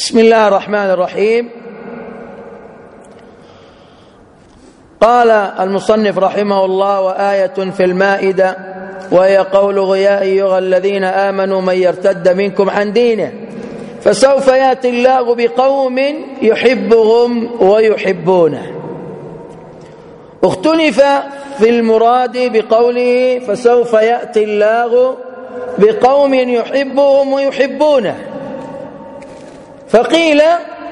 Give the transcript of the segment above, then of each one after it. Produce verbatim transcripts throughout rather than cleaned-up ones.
بسم الله الرحمن الرحيم. قال المصنف رحمه الله: وآية في المائدة وهي قوله: يا أيها الذين آمنوا من يرتد منكم عن دينه فسوف يأتي الله بقوم يحبهم ويحبونه. اختلف في المراد بقوله فسوف يأتي الله بقوم يحبهم ويحبونه، فقيل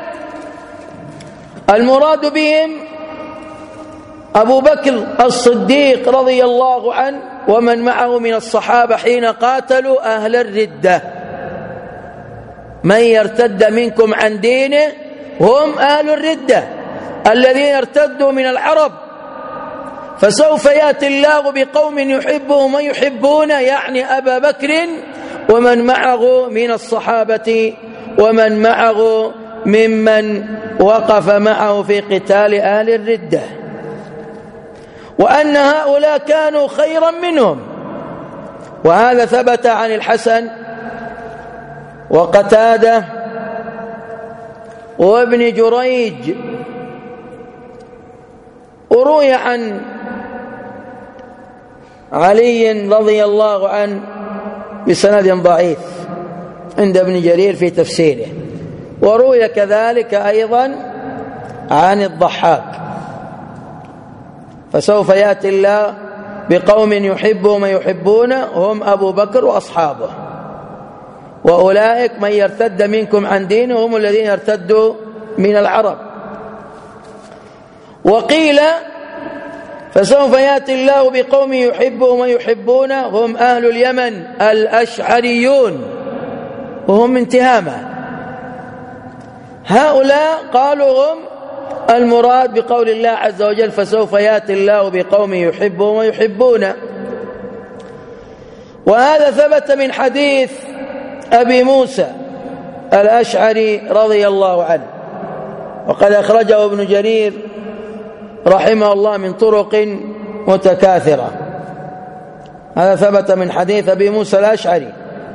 المراد بهم أبو بكر الصديق رضي الله عنه ومن معه من الصحابة حين قاتلوا أهل الردة. من يرتد منكم عن دينه هم أهل الردة الذين ارتدوا من العرب، فسوف يأتي الله بقوم يحبهم ويحبون، يعني أبا بكر ومن معه من الصحابة ومن معه ممن وقف معه في قتال أهل الردة، وأن هؤلاء كانوا خيرا منهم. وهذا ثبت عن الحسن وقتادة وابن جريج، وروي عن علي رضي الله عنه بسند ضعيف عند ابن جرير في تفسيره، وروي كذلك أيضا عن الضحاك: فسوف يأتي الله بقوم يحبهم ويحبونه هم أبو بكر وأصحابه، وأولئك من يرتد منكم عن دينه هم الذين ارتدوا من العرب. وقيل فسوف يأتي الله بقوم يحبهم ويحبونه هم أهل اليمن الأشعريون، وهم من تهامة. هؤلاء قالوا هم المراد بقول الله عز وجل: فسوف يأتي الله بقوم يحبهم ويحبونه. وهذا ثبت من حديث أبي موسى الأشعري رضي الله عنه، وقد أخرجه ابن جرير رحمه الله من طرق متكاثرة. هذا ثبت من حديث أبي موسى الأشعري،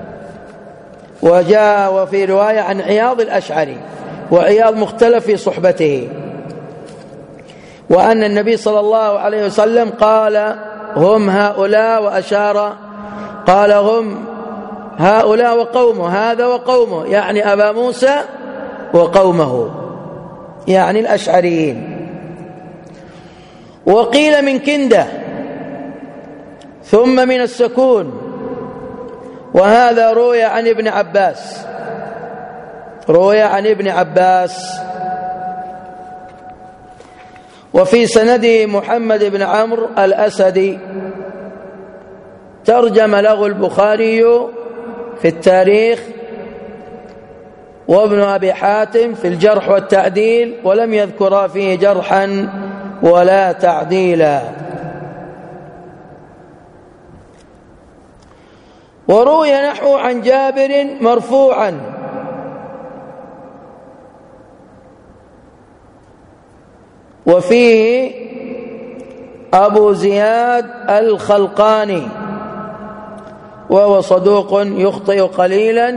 وجاء وفي رواية عن عياض الأشعري، وعياض مختلف في صحبته، وأن النبي صلى الله عليه وسلم قال: هم هؤلاء، وأشار قال: هم هؤلاء وقومه، هذا وقومه، يعني أبا موسى وقومه، يعني الأشعريين. وقيل من كندة ثم من السكون، وهذا روي عن ابن عباس روي عن ابن عباس وفي سنده محمد بن عمرو الأسدي، ترجم له البخاري في التاريخ وابن أبي حاتم في الجرح والتعديل، ولم يذكر فيه جرحا ولا تعديلا. وروي نحو عن جابر مرفوعا: وفيه أبو زياد الخلقاني وهو صدوق يخطئ قليلا،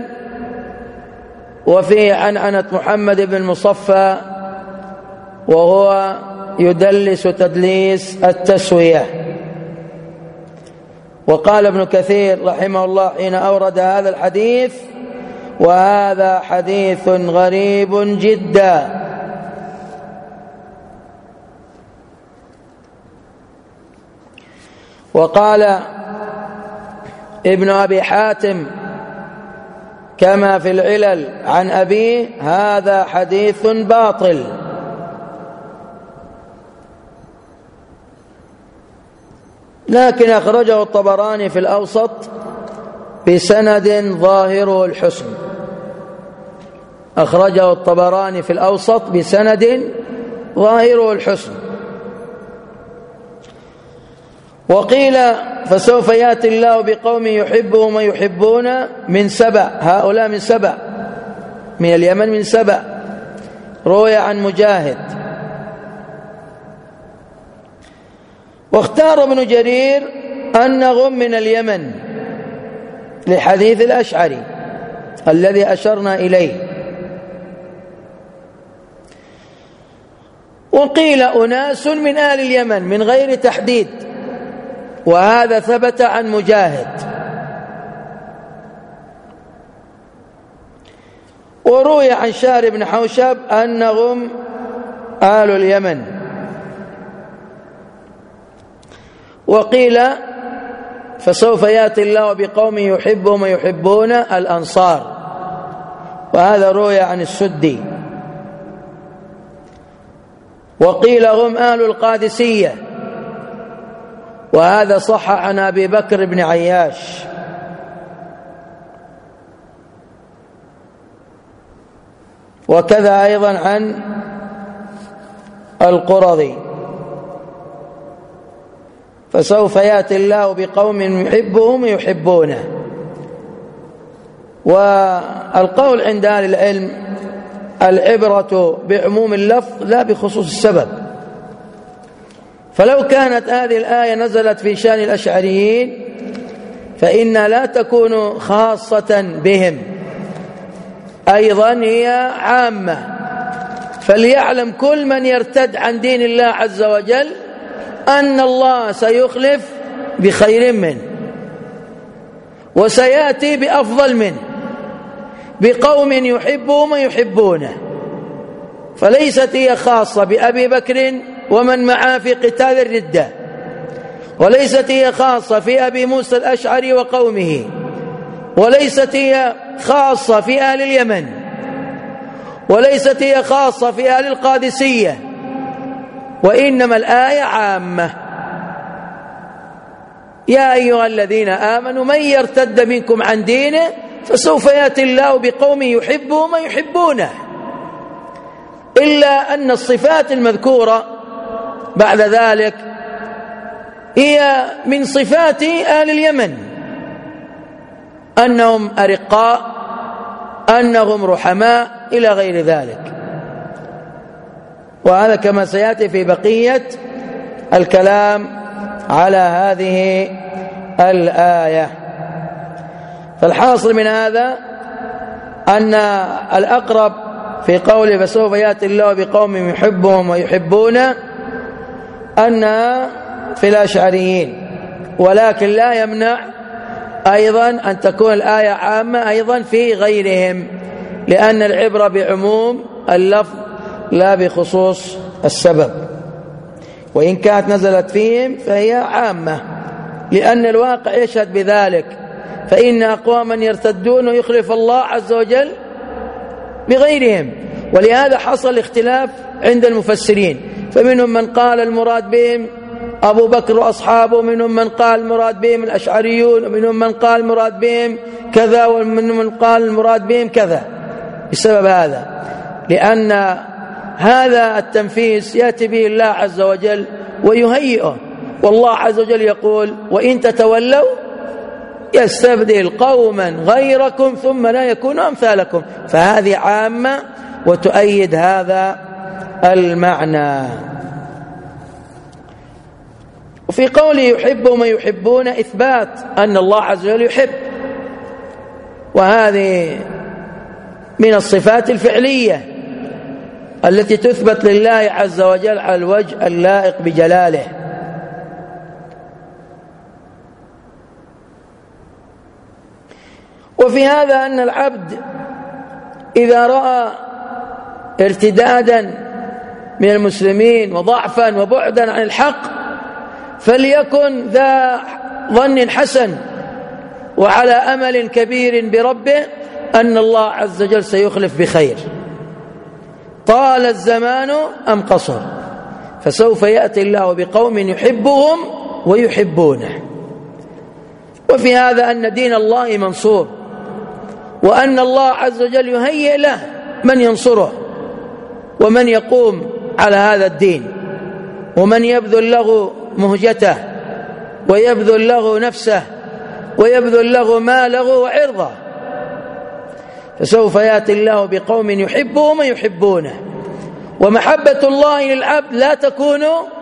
وفيه عنعنة محمد بن المصفى وهو يدلس تدليس التسوية. وقال ابن كثير رحمه الله حين أورد هذا الحديث: وهذا حديث غريب جدا. وقال ابن أبي حاتم كما في العلل عن أبيه: هذا حديث باطل. لكن أخرجه الطبراني في الأوسط بسند ظاهره الحسن أخرجه الطبراني في الأوسط بسند ظاهره الحسن. وقيل فسوف يأتي الله بقوم يحبهم ويحبون من سبع، هؤلاء من سبع، من اليمن من سبع، روي عن مجاهد. واختار ابن جرير أنهم من اليمن لحديث الأشعري الذي أشرنا إليه، وقيل أناس من آل اليمن من غير تحديد، وهذا ثبت عن مجاهد. وروي عن شار بن حوشب أنهم آل اليمن، وقيل فسوف يأتي الله بقوم يحبهم ويحبون الأنصار، وهذا روي عن السدي. وقيل هم آل القادسية، وهذا صح عن أبي بكر بن عياش. وكذا أيضا عن القرظي فسوف يأتي الله بقوم يحبهم يحبونه. والقول عند أهل العلم العبرة بعموم اللفظ لا بخصوص السبب، فلو كانت هذه الآية نزلت في شأن الأشعريين فإنها لا تكون خاصة بهم، أيضا هي عامة. فليعلم كل من يرتد عن دين الله عز وجل أن الله سيخلف بخير منه، وسيأتي بأفضل منه، بقوم يحبهم ويحبونه. فليست هي خاصة بأبي بكر ومن معه في قتال الردة، وليست هي خاصة في أبي موسى الأشعري وقومه، وليست هي خاصة في أهل اليمن، وليست هي خاصة في أهل القادسية، وإنما الآية عامة. يا أيها الذين آمنوا من يرتد منكم عن دينه فسوف يأتي الله بقوم يحبهم ويحبونه، إلا أن الصفات المذكورة بعد ذلك هي من صفات أهل اليمن، أنهم أرقاء، أنهم رحماء، إلى غير ذلك. وهذا كما سيأتي في بقية الكلام على هذه الآية. فالحاصل من هذا أن الأقرب في قوله فسوف يأتي الله بقوم يحبهم ويحبون أن في الأشعريين، ولكن لا يمنع أيضا أن تكون الآية عامة أيضا في غيرهم، لأن العبرة بعموم اللفظ لا بخصوص السبب، وإن كانت نزلت فيهم فهي عامة، لأن الواقع يشهد بذلك. فإن أقواما يرتدون ويخلف الله عز وجل بغيرهم، ولهذا حصل اختلاف عند المفسرين، فمنهم من قال المراد بهم أبو بكر وأصحابه، ومنهم من قال المراد بهم الأشعريون، ومنهم من قال المراد بهم كذا، ومنهم من قال المراد بهم كذا. بسبب هذا، لأن هذا التنفيس يأتي به الله عز وجل ويهيئه، والله عز وجل يقول وإن تتولوا يستبدل قوما غيركم ثم لا يكونوا أمثالكم. فهذه عامة وتؤيد هذا المعنى. وفي قوله يحبهم ويحبون إثبات أن الله عز وجل يحب، وهذه من الصفات الفعلية التي تثبت لله عز وجل على الوجه اللائق بجلاله. وفي هذا أن العبد إذا رأى ارتدادا من المسلمين وضعفا وبعدا عن الحق فليكن ذا ظن حسن وعلى أمل كبير بربه أن الله عز وجل سيخلف بخير، طال الزمان أم قصر، فسوف يأتي الله بقوم يحبهم ويحبونه. وفي هذا أن دين الله منصور، وأن الله عز وجل يهيئ له من ينصره ومن يقوم على هذا الدين، ومن يبذل له مهجته ويبذل له نفسه ويبذل له ماله وعرضه. فسوف يأتي الله بقوم يحبهم ويحبونه. ومحبة الله للعبد لا تكون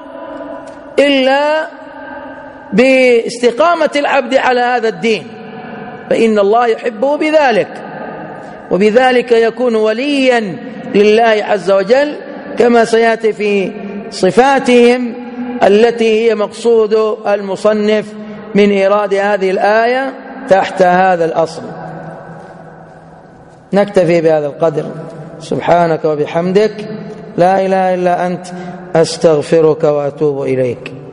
إلا باستقامة العبد على هذا الدين، فإن الله يحبه بذلك، وبذلك يكون وليا لله عز وجل، كما سيأتي في صفاتهم التي هي مقصود المصنف من إيراد هذه الآية تحت هذا الأصل. نكتفي بهذا القدر. سبحانك وبحمدك، لا إله إلا أنت، أستغفرك وأتوب إليك.